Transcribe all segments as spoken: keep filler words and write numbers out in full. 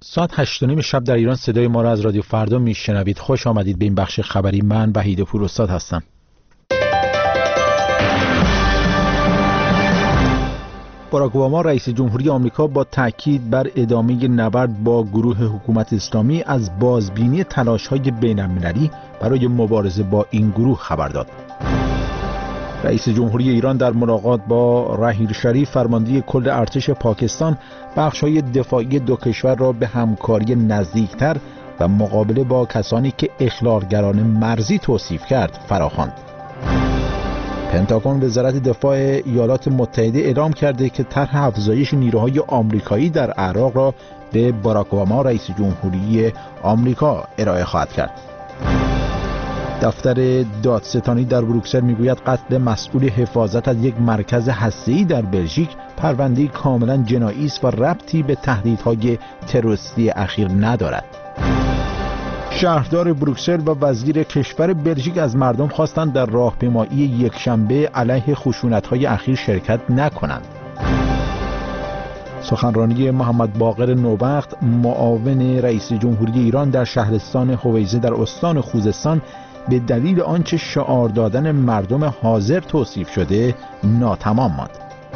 ساعت هشت و نیم شب در ایران صدای ما را از رادیو فردا میشنوید. خوش آمدید به این بخش خبری. من وحید پوراستاد هستم. باراک اوباما رئیس جمهوری آمریکا با تاکید بر ادامه نبرد با گروه حکومت اسلامی از بازبینی تلاش‌های بین‌المللی برای مبارزه با این گروه خبر داد. رئیس جمهوری ایران در ملاقات با راحیل شریف فرمانده کل ارتش پاکستان بخش‌های دفاعی دو کشور را به همکاری نزدیکتر و مقابله با کسانی که اخلالگران مرزی توصیف کرد فراخواند. پنتاگون وزارت دفاع ایالات متحده اعلام کرده که طرح افزایش نیروهای آمریکایی در عراق را به باراک اوباما رئیس جمهوری آمریکا ارائه خواهد کرد. دفتر دادستانی در بروکسل میگوید قتل مسئول حفاظت از یک مرکز هسته‌ای در بلژیک پرونده کاملا جنایی است و ربطی به تهدیدهای تروریستی اخیر ندارد. شهردار بروکسل و وزیر کشور بلژیک از مردم خواستند در راهپیمایی یکشنبه علیه خشونت‌های اخیر شرکت نکنند. سخنرانی محمد باقر نوبخت معاون رئیس جمهوری ایران در شهرستان هویزه در استان خوزستان به دلیل آنچه شعار دادن مردم حاضر توصیف شده ناتمام ماند.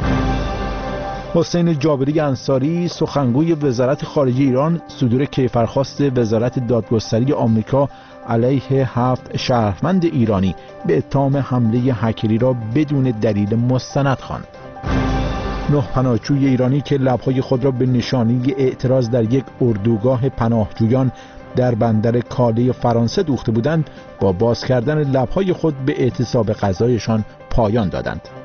حسین جابری انصاری سخنگوی وزارت خارجه ایران صدور کیفرخواست وزارت دادگستری آمریکا علیه هفت شهروند ایرانی به اتهام حمله هکری را بدون دلیل مستند خواند. نه پناهجوی ایرانی که لب‌های خود را به نشانی اعتراض در یک اردوگاه پناهجویان در بندر کاله فرانسه دوخته بودند با باز کردن لب‌های خود به اعتصاب غذایشان پایان دادند.